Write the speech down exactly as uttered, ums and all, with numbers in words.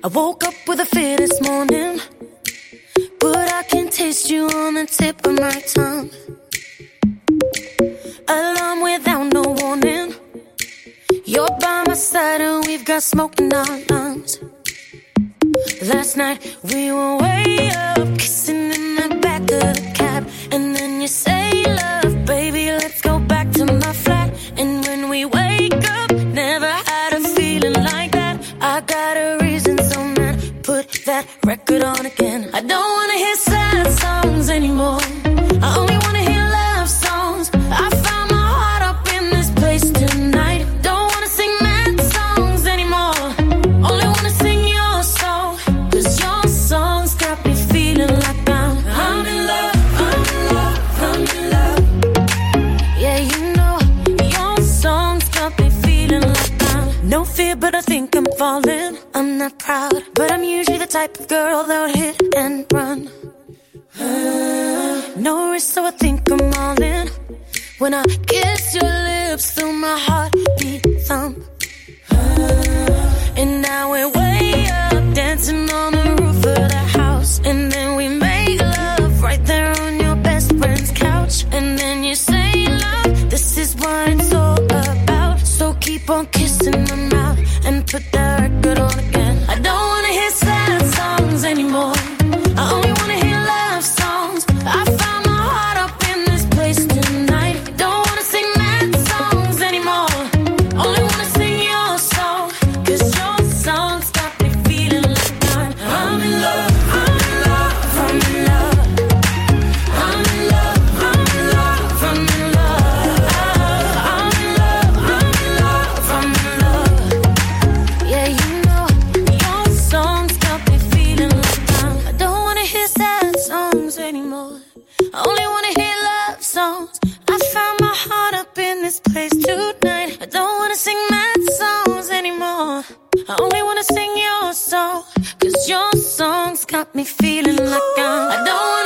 I woke up with a fear this morning, but I can taste you on the tip of my tongue. Alarm without no warning. You're by my side and we've got smoke in our lungs. Last night we were way up, kissing in the back of the cab. And then you say, love, baby, let's go back to my flat. And when we wake up, never had a feeling like that. I got a reason, so man, put that record on again. I don't wanna hear sad songs anymore. I only wanna hear love songs. I found my heart up in this place tonight. Don't wanna sing mad songs anymore. Only wanna sing your song. Cause your songs got me feeling like I'm I'm in love, I'm in love, I'm in love. Yeah, you know, your songs got me feeling like I'm no fear, but I think I'm falling. I'm not proud, but I'm usually the type of girl that would hit and run. Uh, no risk, so I think I'm all in. When I kiss your lips through my heartbeat thump. Uh, and now we're way up, dancing on the roof of the house. And then we make love right there on your best friend's couch. And then you say, love, this is what it's all about. So keep on kissing my mouth and put that record on again. I don't wanna hear sad songs anymore. I only wanna hear love songs. I found my heart up in this place tonight. Don't wanna sing mad songs anymore. Only wanna sing your song. Cause your songs got me feeling like I'm I'm in love, I'm in love, I'm in love. I'm in love, I'm in love, I'm in love. I'm in love, I'm in love, I'm in love. Yeah, you know, your songs got me feeling like I'm I don't wanna hear sad songs anymore. I only wanna hear love songs. I found my heart up in this place tonight. I don't wanna sing mad songs anymore. I only wanna sing your song. Cause your songs got me feeling like I'm I don't